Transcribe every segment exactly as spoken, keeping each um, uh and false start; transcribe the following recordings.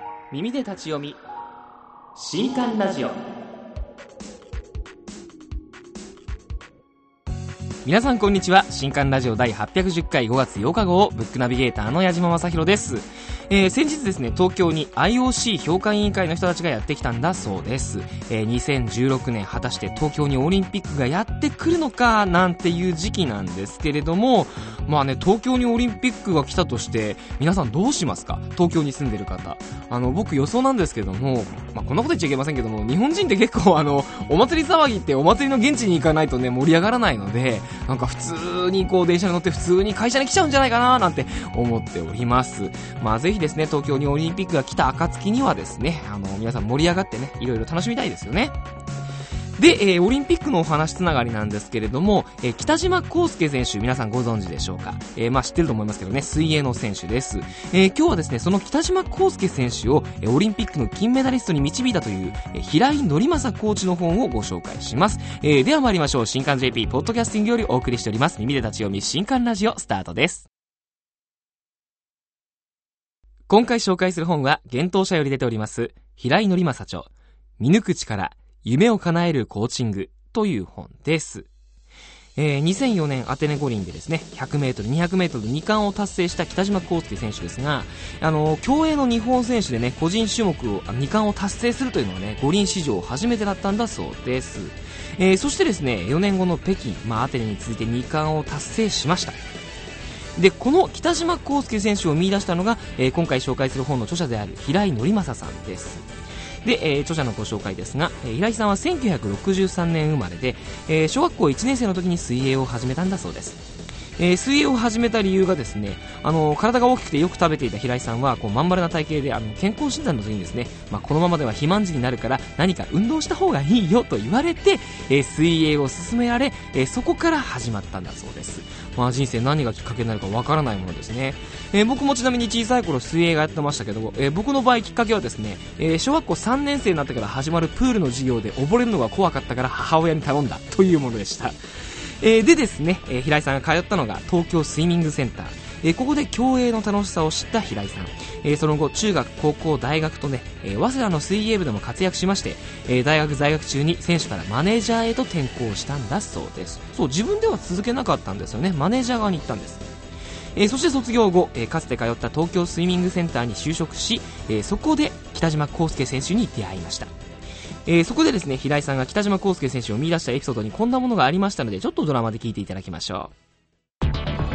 耳で立ち読み新刊ラジオ。皆さんこんにちは。新刊ラジオ第はっぴゃくじゅっかいごがつようか号ブックナビゲーターの矢島正宏です。えー、先日ですね、東京に アイオーシー 評価委員会の人たちがやってきたんだそうです。えー、にせんじゅうろくねん果たして東京にオリンピックがやってくるのかなんていう時期なんですけれども、まあね、東京にオリンピックが来たとして皆さんどうしますか？東京に住んでる方。あの僕予想なんですけども、まあこんなこと言っちゃいけませんけども、日本人って結構あのお祭り騒ぎってお祭りの現地に行かないとね盛り上がらないので、なんか普通にこう電車に乗って普通に会社に来ちゃうんじゃないかななんて思っております。まあぜひですね、東京にオリンピックが来た暁にはですね、あの皆さん盛り上がってね、いろいろ楽しみたいですよね。で、えー、オリンピックのお話つながりなんですけれども、えー、北島康介選手、皆さんご存知でしょうか？えー、まあ知ってると思いますけどね、水泳の選手です。えー、今日はですね、その北島康介選手を、えー、オリンピックの金メダリストに導いたという、えー、平井則正コーチの本をご紹介します。えー、では参りましょう。新刊 ジェーピー ポッドキャスティングよりお送りしております耳で立ち読み新刊ラジオスタートです。今回紹介する本は幻冬舎より出ております平井則正著、見抜く力夢を叶えるコーチングという本です。えー、にせんよねんアテネ五輪でですね、ひゃくメートル、にひゃくメートルに冠を達成した北島康介選手ですが、あのー、競泳の日本選手でね、個人種目をに冠を達成するというのはね、五輪史上初めてだったんだそうです。えー、そしてですね、よねんごの北京、まあ、アテネに続いてに冠を達成しました。で、この北島康介選手を見出したのが、えー、今回紹介する本の著者である平井則正さんです。で、えー、著者のご紹介ですが、えー、平井さんはせんきゅうひゃくろくじゅうさんねん生まれで、えー、小学校いちねん生の時に水泳を始めたんだそうです。えー、水泳を始めた理由がですね、あのー、体が大きくてよく食べていた平井さんはこうまん丸な体型で、あの健康診断の時にですね、まあ、このままでは肥満児になるから何か運動した方がいいよと言われて、えー、水泳を勧められ、えー、そこから始まったんだそうです。まあ、人生何がきっかけになるかわからないものですね。えー、僕もちなみに小さい頃水泳がやってましたけど、えー、僕の場合きっかけはですね、えー、小学校さんねん生になってから始まるプールの授業で溺れるのが怖かったから母親に頼んだというものでした。えー、でですね、えー、平井さんが通ったのが東京スイミングセンター、えー、ここで競泳の楽しさを知った平井さん、えー、その後中学高校大学とね、えー、早稲田の水泳部でも活躍しまして、えー、大学在学中に選手からマネージャーへと転向したんだそうです。そう、自分では続けなかったんですよね。マネージャー側に行ったんです。えー、そして卒業後、えー、かつて通った東京スイミングセンターに就職し、えー、そこで北島康介選手に出会いました。えー、そこでですね、平井さんが北島康介選手を見出したエピソードにこんなものがありましたので、ちょっとドラマで聞いていただきましょう。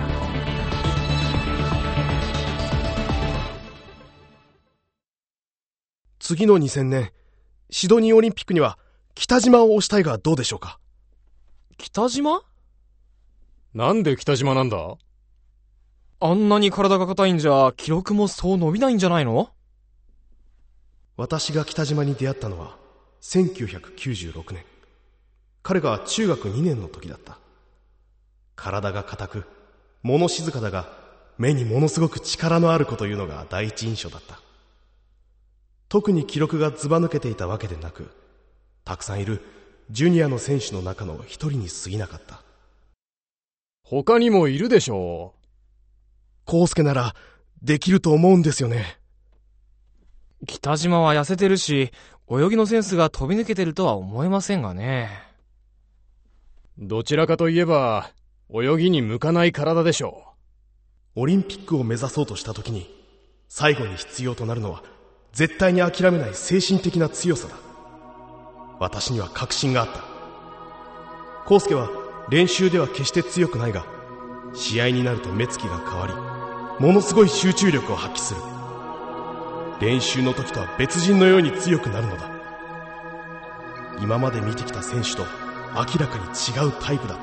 次のにせんねんシドニーオリンピックには北島を推したいがどうでしょうか？ 北島？ なんで北島なんだ？ あんなに体が硬いんじゃ記録もそう伸びないんじゃないの？ 私が北島に出会ったのはせんきゅうひゃくきゅうじゅうろくねん、彼が中学にねんの時だった。体が硬く物静かだが目にものすごく力のある子というのが第一印象だった。特に記録がずば抜けていたわけでなく、たくさんいるジュニアの選手の中の一人に過ぎなかった。 他にもいるでしょう。 康介ならできると思うんですよね。 北島は痩せてるし、泳ぎのセンスが飛び抜けてるとは思えませんがね。 どちらかといえば泳ぎに向かない体でしょう。オリンピックを目指そうとした時に最後に必要となるのは絶対に諦めない精神的な強さだ。私には確信があった。康介は練習では決して強くないが、試合になると目つきが変わり、ものすごい集中力を発揮する。練習の時とは別人のように強くなるのだ。今まで見てきた選手と明らかに違うタイプだった。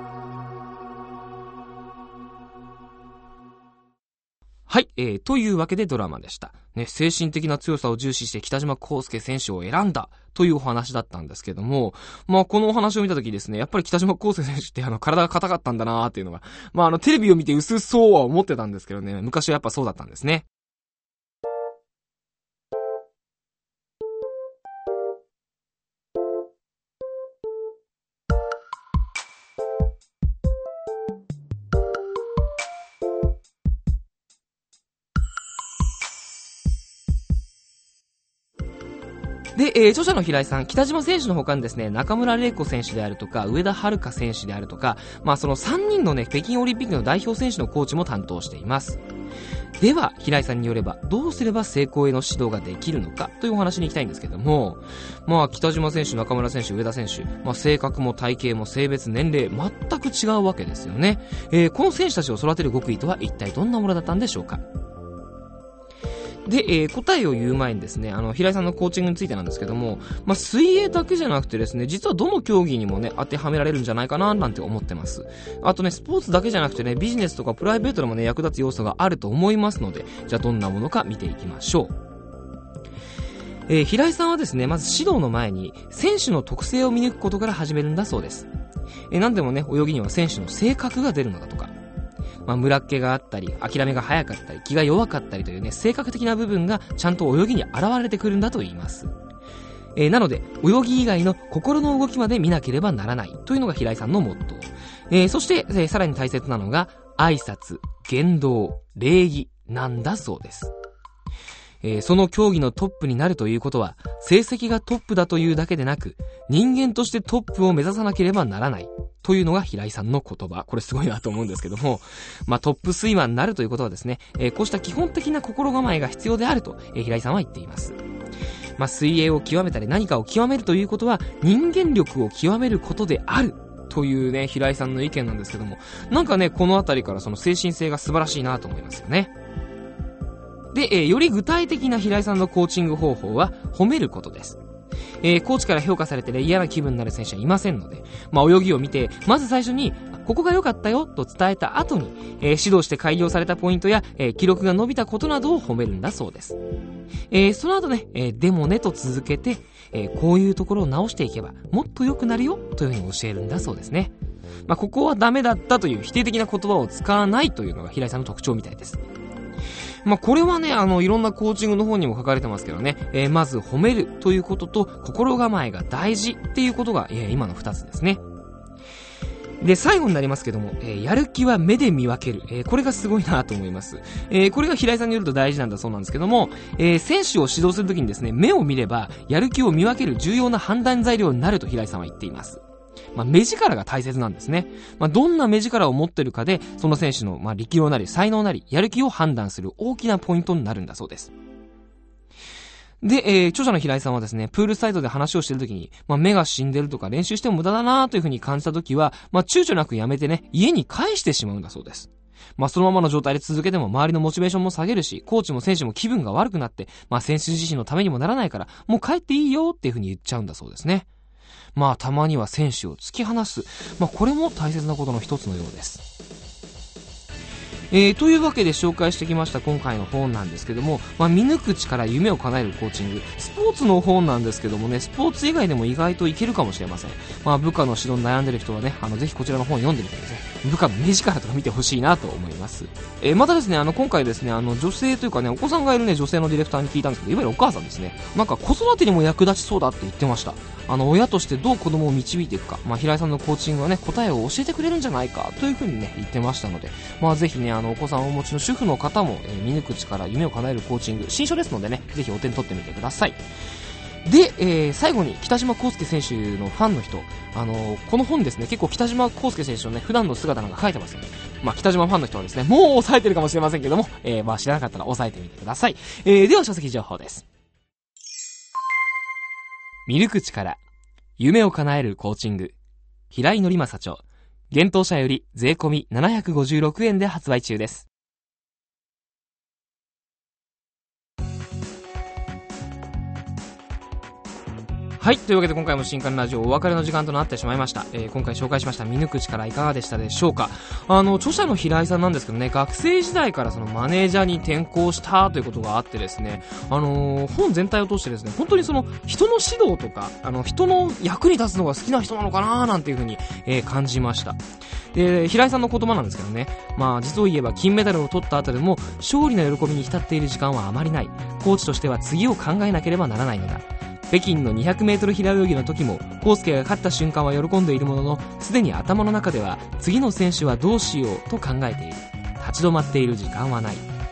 はい、えー、というわけでドラマでした。ね、精神的な強さを重視して北島康介選手を選んだというお話だったんですけども、まあこのお話を見たときですね、やっぱり北島康介選手ってあの体が硬かったんだなーっていうのが、まああのテレビを見て薄々そうは思ってたんですけどね、昔はやっぱそうだったんですね。 で、えー、著者の平井さん、北島選手の他にですね、中村玲子選手であるとか、上田遥選手であるとか、まあそのさんにんのね、北京オリンピックの代表選手のコーチも担当しています。では、平井さんによれば、どうすれば成功への指導ができるのかというお話に行きたいんですけども、まあ北島選手、中村選手、上田選手、まあ性格も体型も性別、年齢、全く違うわけですよね。えー、この選手たちを育てる極意とは一体どんなものだったんでしょうか。で、えー、答えを言う前にですね、あの、平井さんのコーチングについてなんですけども、まあ、水泳だけじゃなくてですね、実はどの競技にもね、当てはめられるんじゃないかな、なんて思ってます。あとね、スポーツだけじゃなくてね、ビジネスとかプライベートでもね、役立つ要素があると思いますので、じゃあどんなものか見ていきましょう。えー、平井さんはですね、まず指導の前に、選手の特性を見抜くことから始めるんだそうです。えー、なんでもね、泳ぎには選手の性格が出るのだとか、まあ、ムラっ気があったり、諦めが早かったり、気が弱かったりというね、性格的な部分がちゃんと泳ぎに現れてくるんだと言います。えー、なので、泳ぎ以外の心の動きまで見なければならないというのが平井さんのモットー。えー、そして、えー、さらに大切なのが、挨拶、言動、礼儀なんだそうです。えー、その競技のトップになるということは、成績がトップだというだけでなく、人間としてトップを目指さなければならない。というのが平井さんの言葉。これすごいなと思うんですけども、まあ、トップスイマーになるということはですね、えー、こうした基本的な心構えが必要であると、えー、平井さんは言っています。まあ、水泳を極めたり何かを極めるということは、人間力を極めることである。というね、平井さんの意見なんですけども、なんかね、このあたりからその精神性が素晴らしいなと思いますよね。で、えー、より具体的な平井さんのコーチング方法は褒めることです。えー、コーチから評価されて、ね、嫌な気分になる選手はいませんので、まあ、泳ぎを見て、まず最初に、ここが良かったよと伝えた後に、えー、指導して改良されたポイントや、えー、記録が伸びたことなどを褒めるんだそうです。えー、その後ね、えー、でもねと続けて、えー、こういうところを直していけば、もっと良くなるよというふうに教えるんだそうですね。まあ、ここはダメだったという否定的な言葉を使わないというのが平井さんの特徴みたいです。まあ、これはね、あの、いろんなコーチングの方にも書かれてますけどね、えー、まず褒めるということと、心構えが大事っていうことが、えー、今の二つですね。で、最後になりますけども、えー、やる気は目で見分ける。えー、これがすごいなと思います。えー、これが平井さんによると大事なんだそうなんですけども、えー、選手を指導するときにですね、目を見れば、やる気を見分ける重要な判断材料になると平井さんは言っています。まあ、目力が大切なんですね。まあ、どんな目力を持っているかで、その選手の、まあ、力量なり、才能なり、やる気を判断する大きなポイントになるんだそうです。で、えー、著者の平井さんはですね、プールサイドで話をしているときに、まあ、目が死んでるとか練習しても無駄だなというふうに感じたときは、まあ、躊躇なくやめてね、家に返してしまうんだそうです。まあ、そのままの状態で続けても周りのモチベーションも下げるし、コーチも選手も気分が悪くなって、まあ、選手自身のためにもならないから、もう帰っていいよっていうふうに言っちゃうんだそうですね。まあ、たまには選手を突き放す。まあ、これも大切なことの一つのようです。えー、というわけで紹介してきました今回の本なんですけども、まあ、見抜く力、夢を叶えるコーチング。スポーツの本なんですけどもね、スポーツ以外でも意外といけるかもしれません。まあ、部下の指導に悩んでる人はね、あの、ぜひこちらの本読んでみてですね、部下の目力とか見てほしいなと思います。えー、またですね、あの、今回ですね、あの、女性というかね、お子さんがいるね、女性のディレクターに聞いたんですけど、いわゆるお母さんですね。なんか子育てにも役立ちそうだって言ってました。あの、親としてどう子供を導いていくか、まあ、平井さんのコーチングはね、答えを教えてくれるんじゃないかというふうにね、言ってましたので、まあ、ぜひね、あの、お子さんをお持ちの主婦の方も、えー、見抜く力、夢を叶えるコーチング、新書ですのでね、ぜひお手に取ってみてください。で、えー、最後に北島康介選手のファンの人、あのー、この本ですね、結構北島康介選手のね、普段の姿なんか書いてますよね。まあ、北島ファンの人はですね、もう抑えてるかもしれませんけども、えー、まあ、知らなかったら抑えてみてください。えー、では書籍情報です。見抜く力、夢を叶えるコーチング、平井則正著、幻冬舎より税込みななひゃくごじゅうろくえんで発売中です。はい、というわけで今回も新刊ラジオお別れの時間となってしまいました。えー、今回紹介しました見抜く力いかがでしたでしょうか。あの、著者の平井さんなんですけどね、学生時代からそのマネージャーに転向したということがあってですね、あのー、本全体を通してですね、本当にその人の指導とか、あの、人の役に立つのが好きな人なのかなーなんていうふうに、えー、感じました。で、平井さんの言葉なんですけどね、まあ実を言えば金メダルを取った後でも勝利の喜びに浸っている時間はあまりない。コーチとしては次を考えなければならないのだ。北京のにひゃくメートル平泳ぎの時も康介が勝った瞬間は喜んでいるものの、すでに頭の中では次の選手はどうしようと考えている。立ち止まっている時間はない。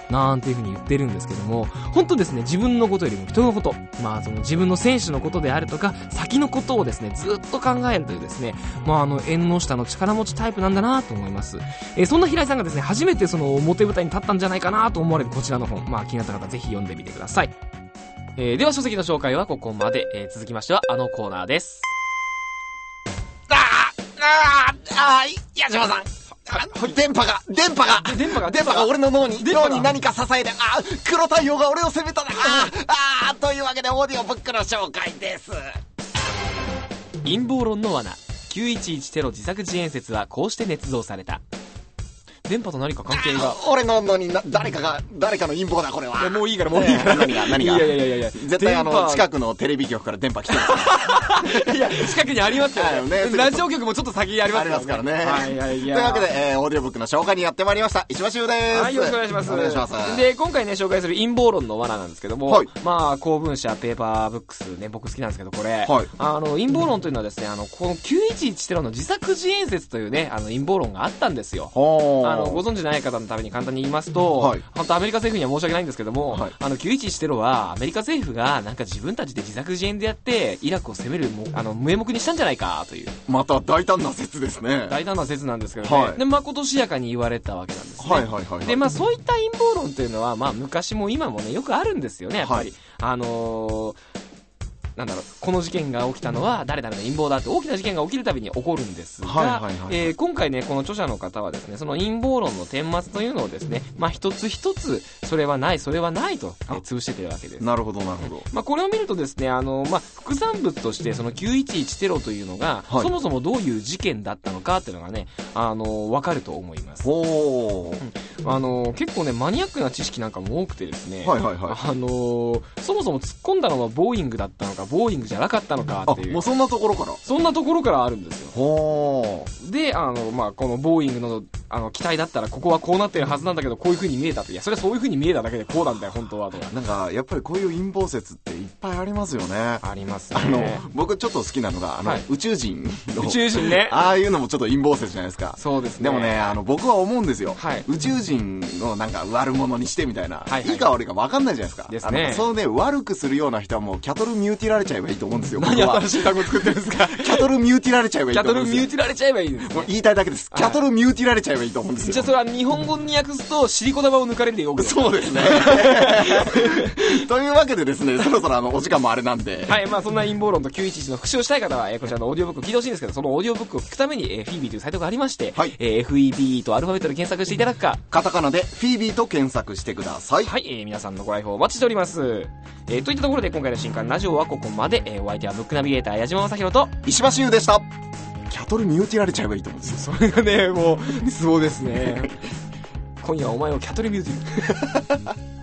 なんていう風に言ってるんですけども、本当ですね、自分のことよりも人のこと、まあその自分の選手のことであるとか、先のことをですね、ずっと考えるというですね、まああの、縁の下の力持ちタイプなんだなと思います。えー、そんな平井さんがですね、初めてその表舞台に立ったんじゃないかなと思われるこちらの本、まあ気になった方ぜひ読んでみてください。えー、では書籍の紹介はここまで、えー、続きましてはあのコーナーです。 ああああ矢島さん、電波が電波が電波が電波が俺の脳に脳に何か支えて、あ黒太陽が俺を攻めたなああというわけでオーディオブックの紹介です。 陰謀論の罠、きゅういちいちテロ自作自演説はこうして捏造された。電波と何か関係が。 俺の脳にな誰かが誰かの陰謀だこれは。 いやもういいからもういいから、 えー、何が何がいやいやいやいや、 絶対あの近くのテレビ局から電波来てるいや近くにありますよね。 ねラジオ局もちょっと先にありますからね。 ありますからね。 はいはいいや。 というわけで、えー、オーディオブックの紹介にやってまいりました石橋優です。 はい、よろしくお願いします。 お願いします。 で今回ね紹介する陰謀論の罠なんですけども、はい、まあ公文社ペーパーブックスね、僕好きなんですけどこれ、はい、あの陰謀論というのはですね、あのこのきゅういちいちテロの自作自演説というね、あの陰謀論があったんですよ。あのご存知ない方のために簡単に言いますと、はい、本当アメリカ政府には申し訳ないんですけども、はい、あのきゅういちいちテロはアメリカ政府がなんか自分たちで自作自演でやってイラクを攻めるもあの名目にしたんじゃないかという、 また大胆な説ですね。 大胆な説なんですけどね、はい、でまことしやかに言われたわけなんですね。はいはいはいはい、でまあそういった陰謀論というのはまあ昔も今もねよくあるんですよねやっぱり、はい、あのーなんだろう、この事件が起きたのは誰々の陰謀だって大きな事件が起きるたびに起こるんですが、はいはいはい、えー、今回ねこの著者の方はですねその陰謀論の顛末というのをですね、まあ一つ一つそれはないそれはないと、えー、潰しているわけです。 なるほどなるほど。 まあこれを見るとですね、あのまあ副産物としてそのきゅういちいちテロというのが、はい、そもそもどういう事件だったのかっていうのがね、あのわかると思います。おー、うん、あの結構ねマニアックな知識なんかも多くてですね、はいはいはい、あのそもそも突っ込んだのはボーイングだったのかボーイングじゃなかったのかっていう、 あもうそんなところからそんなところからあるんですよ。ほー。であの、まあ、このボーイングのあの機体だったらここはこうなってるはずなんだけどこういう風に見えたと。いやそれはそういう風に見えただけでこうなんだよ本当はとか。 なんかやっぱりこういう陰謀説っていっぱいありますよね。 ありますね。 あの僕ちょっと好きなのがあの、はい、宇宙人の宇宙人ねああいうのもちょっと陰謀説じゃないですか。 そうですね。 でもねあの僕は思うんですよ、はい、宇宙人のなんか悪者にしてみたいな、はいはい、いいか悪いか分かんないじゃないですか。ですね。あのそのね悪くするような人はもうキャトルミューティられちゃえばいいと思うんですよ。 何新しい単語作ってるんですか。 キャトルミューティられちゃえばいいと思うんですよ。 キャトルミューティられちゃえばいいです、ね、もう言いたいだけです。キャトルミューティられちゃえばいいと思うんですよ。 じゃあそれは日本語に訳すとシリコ玉を抜かれるでよく。 そうですねというわけでですねそろそろあのお時間もあれなんで、 はい、まあそんな陰謀論ときゅういちいちの復習をしたい方は、えー、こちらのオーディオブックを聞いてほしいんですけど、そのオーディオブックを聞くために、えー、フィービーというサイトがありまして、はい、えー、エフイービー とアルファベットで検索していただくか、 カタカナでフィービーと検索してください。 はい、えー、皆さんのご来訪お待ちしております。えー、といったところで今回の新刊ラジオはここまで。えー、お相手はブックナビゲーター矢島正宏と石橋優でした。キャトルミューティられちゃえばいいと思うんですよ。 それがねもうツボですね今夜はお前をキャトルミューティ